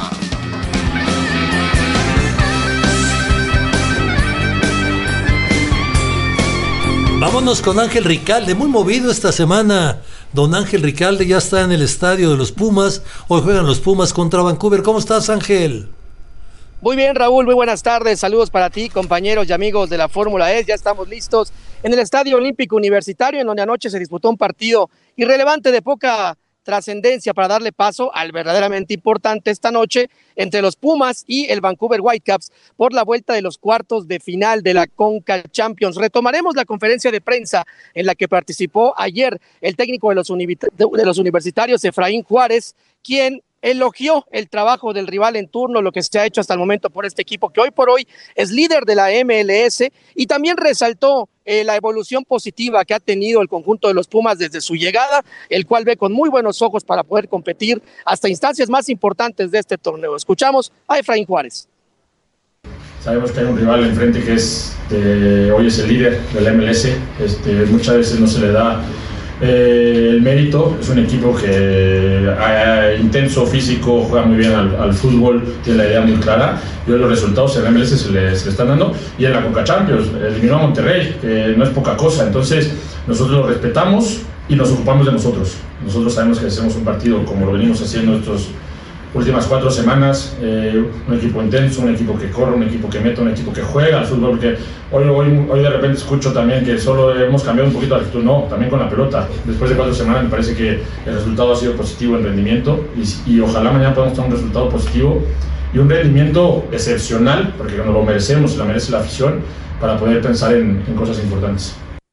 Vámonos con Ángel Ricalde, muy movido esta semana. Don Ángel Ricalde ya está en el estadio de los Pumas. Hoy juegan los Pumas contra Vancouver. ¿Cómo estás, Ángel? Muy bien, Raúl, muy buenas tardes. Saludos para ti, compañeros y amigos de la Fórmula E. Ya estamos listos en el Estadio Olímpico Universitario, en donde anoche se disputó un partido irrelevante de poca trascendencia para darle paso al verdaderamente importante esta noche entre los Pumas y el Vancouver Whitecaps por la vuelta de los cuartos de final de la Conca Champions. Retomaremos la conferencia de prensa en la que participó ayer el técnico de los universitarios, Efraín Juárez, quien elogió el trabajo del rival en turno, lo que se ha hecho hasta el momento por este equipo que hoy por hoy es líder de la MLS, y también resaltó la evolución positiva que ha tenido el conjunto de los Pumas desde su llegada, el cual ve con muy buenos ojos para poder competir hasta instancias más importantes de este torneo. Escuchamos a Efraín Juárez. Sabemos que hay un rival enfrente que hoy es el líder de la MLS, muchas veces no se le da el mérito. Es un equipo que intenso, físico, juega muy bien al fútbol, tiene la idea muy clara, y hoy los resultados en la MLS se le están dando, y en la Conca Champions eliminó a Monterrey, que no es poca cosa. Entonces nosotros lo respetamos y nos ocupamos de nosotros. Nosotros sabemos que hacemos un partido como lo venimos haciendo estos últimas 4 semanas, un equipo intenso, un equipo que corre, un equipo que mete, un equipo que juega al fútbol, porque hoy de repente escucho también que solo hemos cambiado un poquito la actitud. No, también con la pelota. Después de 4 semanas me parece que el resultado ha sido positivo en rendimiento, y ojalá mañana podamos tener un resultado positivo y un rendimiento excepcional, porque nos lo merecemos, la merece la afición, para poder pensar en cosas importantes.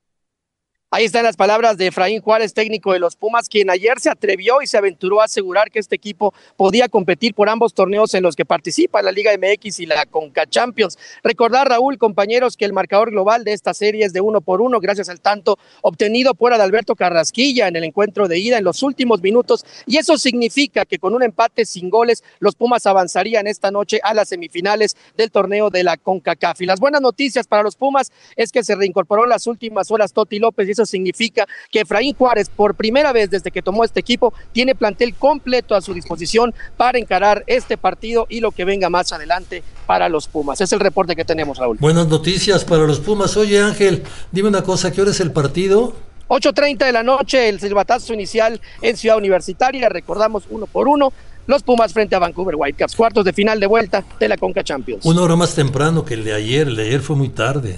Ahí están las palabras de Efraín Juárez, técnico de los Pumas, quien ayer se atrevió y se aventuró a asegurar que este equipo podía competir por ambos torneos en los que participa, la Liga MX y la Conca Champions. Recordar, Raúl, compañeros, que el marcador global de esta serie es de 1-1, gracias al tanto obtenido por Adalberto Carrasquilla en el encuentro de ida en los últimos minutos, y eso significa que con un empate sin goles, los Pumas avanzarían esta noche a las semifinales del torneo de la CONCACAF. Y las buenas noticias para los Pumas es que se reincorporó en las últimas horas Toti López, y eso significa que Efraín Juárez, por primera vez desde que tomó este equipo, tiene plantel completo a su disposición para encarar este partido y lo que venga más adelante para los Pumas. Es el reporte que tenemos, Raúl. Buenas noticias para los Pumas. Oye, Ángel, dime una cosa, ¿qué hora es el partido? 8:30 de la noche, el silbatazo inicial en Ciudad Universitaria. Recordamos 1-1. Los Pumas frente a Vancouver Whitecaps, cuartos de final de vuelta de la Conca Champions. Una hora más temprano que el de ayer fue muy tarde.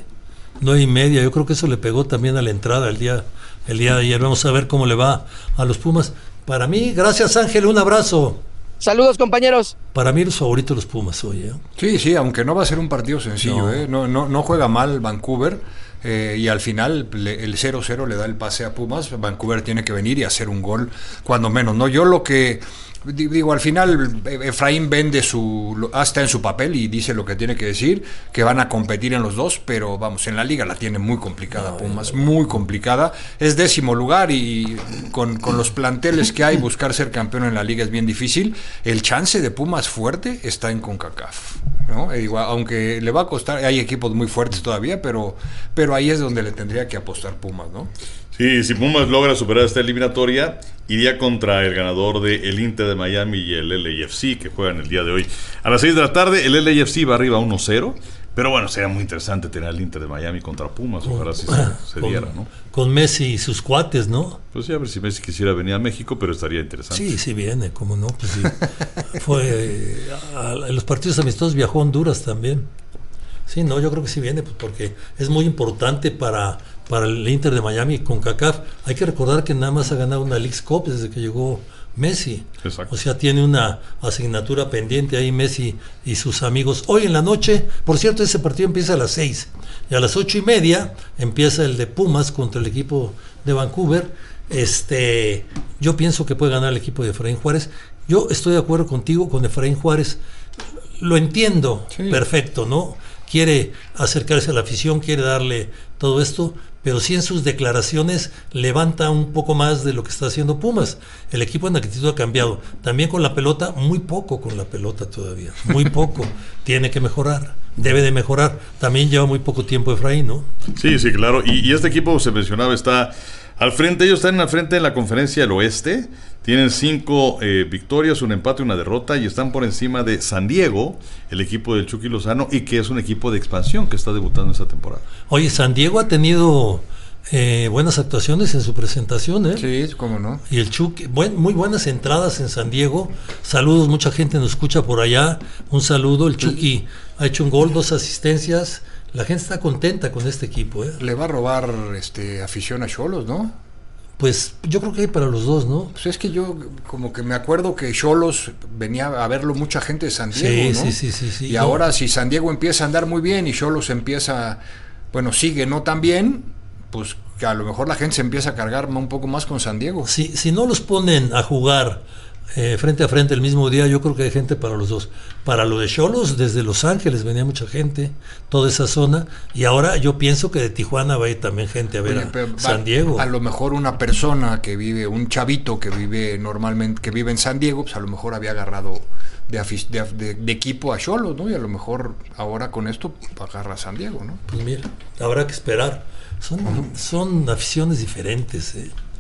9:30, yo creo que eso le pegó también a la entrada el día de ayer. Vamos a ver cómo le va a los Pumas. Para mí, gracias Ángel, un abrazo. Saludos, compañeros. Para mí los favoritos los Pumas hoy. Sí, aunque no va a ser un partido sencillo. No juega mal Vancouver. Y al final el 0-0 le da el pase a Pumas. Vancouver tiene que venir y hacer un gol, cuando menos, ¿no? Yo lo que digo, al final Efraín vende está en su papel y dice lo que tiene que decir, que van a competir en los dos, pero vamos, en la liga la tiene muy complicada Pumas, muy complicada. Es 10º lugar y con los planteles que hay, buscar ser campeón en la liga es bien difícil. El chance de Pumas fuerte está en CONCACAF, ¿no? Igual, aunque le va a costar, hay equipos muy fuertes todavía, pero ahí es donde le tendría que apostar Pumas, ¿no? Sí, si Pumas logra superar esta eliminatoria, iría contra el ganador de el Inter de Miami y el LAFC, que juegan el día de hoy. A las 6 de la tarde, el LAFC va arriba 1-0, pero bueno, sería muy interesante tener al Inter de Miami contra Pumas, ojalá si se diera, ¿no? Con Messi y sus cuates, ¿no? Pues sí, a ver si Messi quisiera venir a México, pero estaría interesante. Sí viene, cómo no, pues sí. En los partidos amistosos viajó a Honduras también. Sí, no, yo creo que sí viene, pues porque es muy importante para el Inter de Miami con CONCACAF. Hay que recordar que nada más ha ganado una Leagues Cup desde que llegó Messi. Exacto. O sea, tiene una asignatura pendiente ahí Messi y sus amigos. Hoy en la noche, por cierto, ese partido empieza a las 6 y a las 8:30 empieza el de Pumas contra el equipo de Vancouver. Yo pienso que puede ganar el equipo de Efraín Juárez. Yo estoy de acuerdo contigo con Efraín Juárez. Lo entiendo, perfecto, ¿no? Quiere acercarse a la afición, quiere darle todo esto, pero sí en sus declaraciones levanta un poco más de lo que está haciendo Pumas. El equipo en actitud ha cambiado. También con la pelota, muy poco con la pelota todavía, muy poco. Tiene que mejorar, debe de mejorar. También lleva muy poco tiempo Efraín, ¿no? Sí, claro. Y este equipo, se mencionaba, está al frente. Ellos están al frente en la Conferencia del Oeste. Tienen 5 victorias, un empate, una derrota, y están por encima de San Diego, el equipo del Chucky Lozano, y que es un equipo de expansión que está debutando esta temporada. Oye, San Diego ha tenido buenas actuaciones en su presentación, ¿eh? Sí, cómo no. Y el Chucky, muy buenas entradas en San Diego. Saludos, mucha gente nos escucha por allá. Un saludo, el Chucky ha hecho un gol, 2 asistencias. La gente está contenta con este equipo, ¿eh? Le va a robar afición a Xolos, ¿no? Pues yo creo que hay para los dos, ¿no? Pues es que yo como que me acuerdo que Xolos venía a verlo mucha gente de San Diego, ¿no? Sí. Y ahora si San Diego empieza a andar muy bien y Xolos empieza, sigue no tan bien, pues que a lo mejor la gente se empieza a cargar un poco más con San Diego. Si no los ponen a jugar frente a frente el mismo día, yo creo que hay gente para los dos. Para lo de Xolos, desde Los Ángeles venía mucha gente, toda esa zona, y ahora yo pienso que de Tijuana va a ir también gente a ver a San Diego. A lo mejor una persona que vive, un chavito que vive normalmente, que vive en San Diego, pues a lo mejor había agarrado de equipo a Xolos, ¿no? Y a lo mejor ahora con esto agarra a San Diego, ¿no? Pues mira, habrá que esperar. Son aficiones diferentes,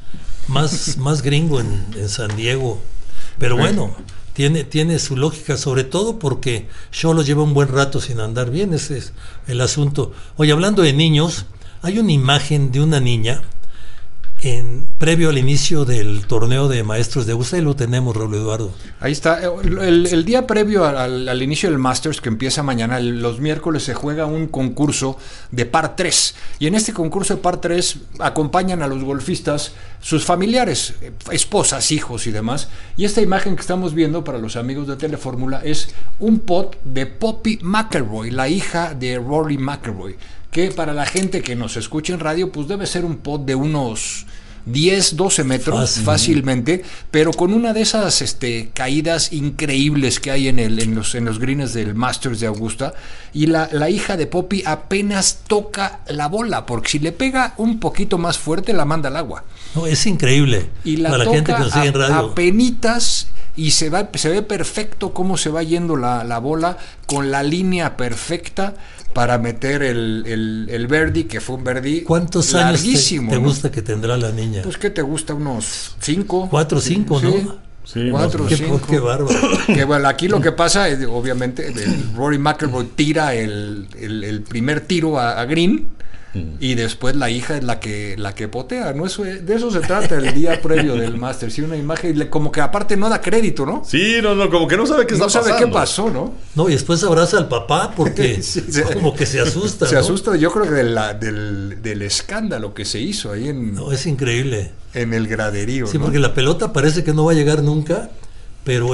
más gringo en San Diego. Pero bueno, tiene su lógica, sobre todo porque Xolos lleva un buen rato sin andar bien, ese es el asunto. Oye, hablando de niños, hay una imagen de una niña previo al inicio del torneo de maestros de Augusta, y lo tenemos, Raúl Eduardo. Ahí está. El día previo al inicio del Masters, que empieza mañana, los miércoles se juega un concurso de par 3. Y en este concurso de par 3 acompañan a los golfistas sus familiares, esposas, hijos y demás. Y esta imagen que estamos viendo para los amigos de Telefórmula es un pot de Poppy McIlroy, la hija de Rory McIlroy, que para la gente que nos escucha en radio, pues debe ser un pot de unos 10, 12 metros fácilmente, pero con una de esas caídas increíbles que hay en los greens del Masters de Augusta. Y la hija de Poppy apenas toca la bola, porque si le pega un poquito más fuerte la manda al agua. No, es increíble. Y la para toca la gente que nos sigue en radio. Apenitas, y se ve perfecto cómo se va yendo la bola, con la línea perfecta para meter el birdie, que fue un birdie ¿Cuántos larguísimo, años te gusta que tendrá la niña? Pues ¿qué te gusta? Unos 5. 4 o 5, ¿no? Sí, 4 o 5. Qué bárbaro. Que bueno, aquí lo que pasa es, obviamente, Rory McIlroy tira el primer tiro a green, y después la hija es la que potea, ¿no? De eso se trata el día previo del Masters. Sí, una imagen como que aparte no da crédito, ¿no? Sí, no, como que no sabe qué está pasando. No sabe qué pasó, ¿no? No, y después abraza al papá porque como que se asusta. Se ¿no? asusta, yo creo que del escándalo que se hizo ahí No, es increíble. En el graderío. Sí, ¿no? porque la pelota parece que no va a llegar nunca, pero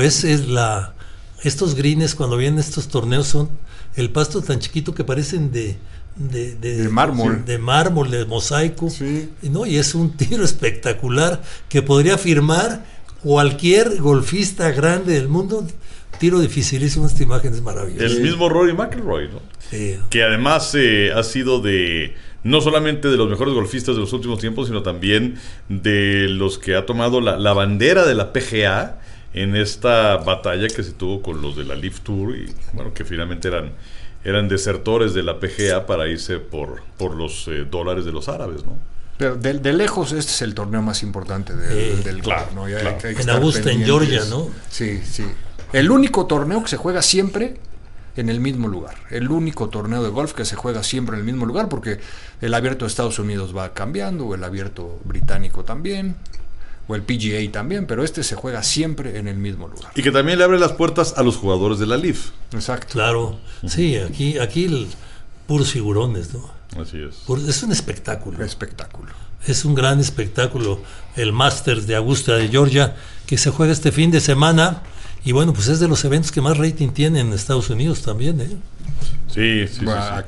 estos greens cuando vienen estos torneos son el pasto tan chiquito que parecen de mármol. De mármol, de mosaico. Sí. ¿No? Y es un tiro espectacular que podría firmar cualquier golfista grande del mundo. Tiro dificilísimo, esta imagen es maravillosa. El mismo Rory McIlroy, ¿no? Sí. Que además ha sido no solamente de los mejores golfistas de los últimos tiempos, sino también de los que ha tomado la bandera de la PGA en esta batalla que se tuvo con los de la LIV Tour, y bueno, que finalmente eran desertores de la PGA para irse por los dólares de los árabes, ¿no? Pero de lejos este es el torneo más importante del claro, golf, ¿no? Claro. Hay que en Augusta, en Georgia, ¿no? Sí. El único torneo que se juega siempre en el mismo lugar. El único torneo de golf que se juega siempre en el mismo lugar, porque el abierto de Estados Unidos va cambiando, o el abierto británico también, o el PGA también, pero se juega siempre en el mismo lugar. Y que también le abre las puertas a los jugadores de la LIV. Exacto. Claro. Sí, aquí puros figurones, ¿no? Así es. Es un espectáculo. Espectáculo. Es un gran espectáculo el Masters de Augusta de Georgia, que se juega este fin de semana. Y bueno, pues es de los eventos que más rating tiene en Estados Unidos también, ¿eh? Sí.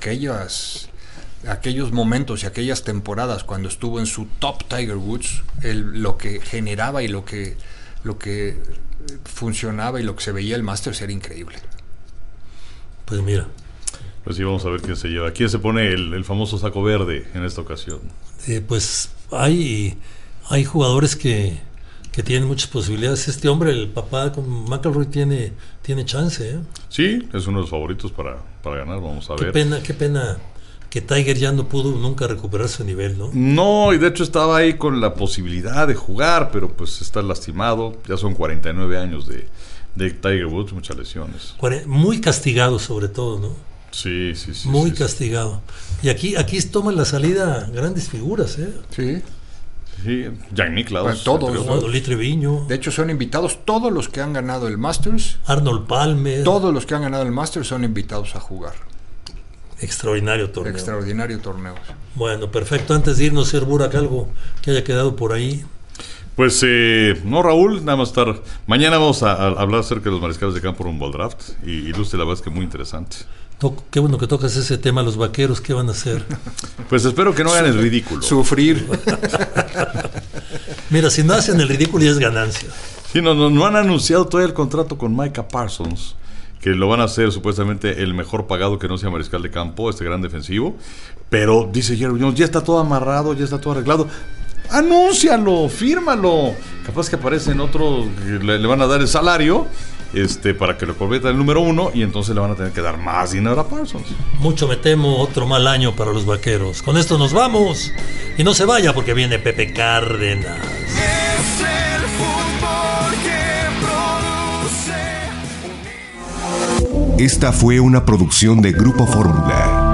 Aquellos momentos y aquellas temporadas cuando estuvo en su top Tiger Woods, lo que generaba y lo que funcionaba y lo que se veía el Masters era increíble. Pues mira. Pues sí, vamos a ver quién se lleva. ¿Quién se pone el famoso saco verde en esta ocasión? Pues hay jugadores que tienen muchas posibilidades. Este hombre, el papá con McIlroy, tiene chance, ¿eh? Sí, es uno de los favoritos para ganar, vamos a ver. Qué pena que Tiger ya no pudo nunca recuperar su nivel, ¿no? No, y de hecho estaba ahí con la posibilidad de jugar, pero pues está lastimado. Ya son 49 años de Tiger Woods, muchas lesiones. Muy castigado sobre todo, ¿no? Sí. Muy castigado. Y aquí toman la salida grandes figuras, ¿eh? Sí. Sí, Jack Nicklaus. Todos. Lee Treviño. De hecho, son invitados todos los que han ganado el Masters. Arnold Palmer. Todos los que han ganado el Masters son invitados a jugar. Extraordinario torneo. Bueno, perfecto. Antes de irnos, Burak, algo que haya quedado por ahí. Pues no, Raúl, nada más estar. Mañana vamos a hablar acerca de los mariscales de campo rumbo al draft. Y luce la verdad es que muy interesante. Qué bueno que tocas ese tema. Los vaqueros, ¿qué van a hacer? Pues espero que no hagan el ridículo. Sufrir. Mira, si no hacen el ridículo ya es ganancia. Sí, no han anunciado todavía el contrato con Micah Parsons, que lo van a hacer supuestamente el mejor pagado que no sea mariscal de campo, este gran defensivo. Pero dice Jerry Jones, ya está todo amarrado, ya está todo arreglado. Anúncialo, fírmalo. Capaz que aparecen otros que le van a dar el salario para que lo convierta en el número 1, y entonces le van a tener que dar más dinero a Parsons. Mucho me temo, otro mal año para los vaqueros. Con esto nos vamos. Y no se vaya porque viene Pepe Cárdenas. Es el fútbol que produce. Esta fue una producción de Grupo Fórmula.